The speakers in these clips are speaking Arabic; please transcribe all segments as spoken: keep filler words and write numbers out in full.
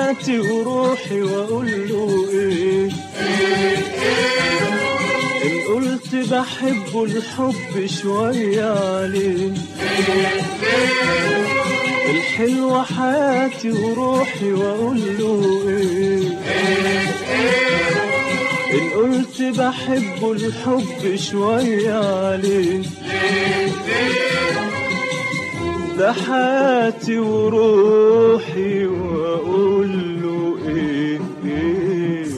حياتي وروحي واقول له ايه؟ ان قلت بحبه الحب شوية عليه، الحلوة حياتي وروحي واقول له ايه؟ ان قلت بحبه الحب شوية عليه، ده حياتي وروحي واقول له ايه, إيه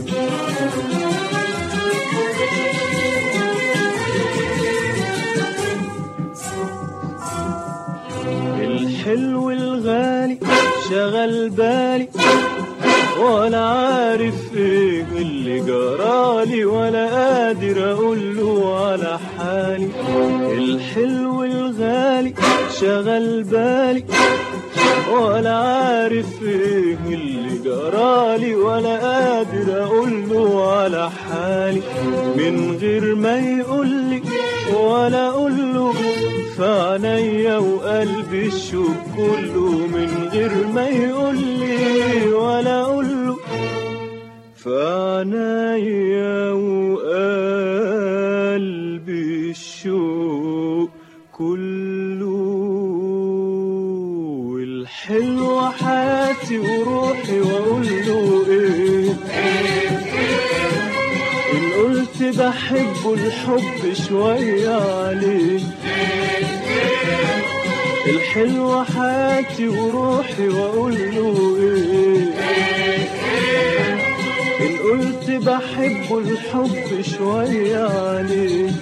الحلو الغالي شغل بالي ولا عارف ايه اللي جرالي، ولا قادر اقول له على حالي. الحلو الغالي شغل بالي ولا عارف ايه اللي جرالي، ولا قادر اقول له على حالي. من غير ما يقولي ولا اقول له في عينيا وقلبي الشوق كله، من غير ما يقولي ولا اقول له في عينيا وقلبي الشوق كله. الحلوة حياتي وروحي واقول له ايه؟ ان قلت بحبه الحب شوية عليه، الحلوة حياتي وروحي واقول له ايه؟ ان قلت بحبه الحب شوية عليه،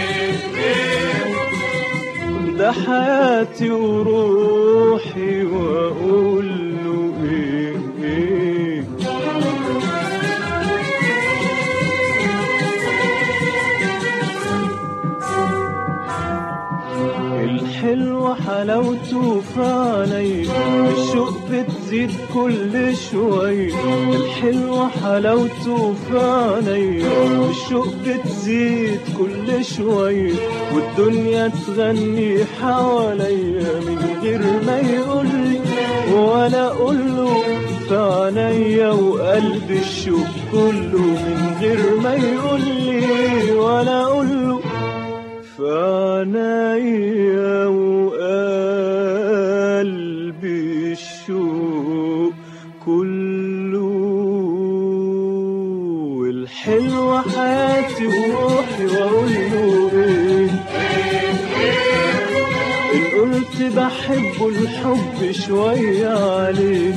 ده حياتي وروحي واقول له ايه, إيه الحلوة حلاوته في عينيا، الشوق بتزيد كل شوية. الحلوة حلاوته في عينيا، الشوق بتزيد كل شوية. والدنيا تغني حواليا من غير ما يقولي ولا اقوله في عينيا وقلبي الشوق كله، من غير ما يقولي ولا اقوله في عينيا وقلبي الشوق كله. الحلوة حياتي وروحي واقول له ايه؟ ان قلت بحبه الحب شوية عليه،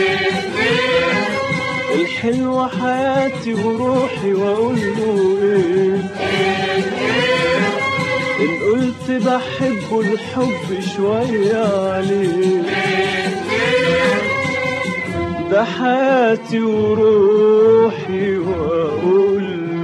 الحلوة حياتي وروحي واقول له ايه؟ إن قلت بحبه الحب شوية عليه، ده حياتي وروحي وأقول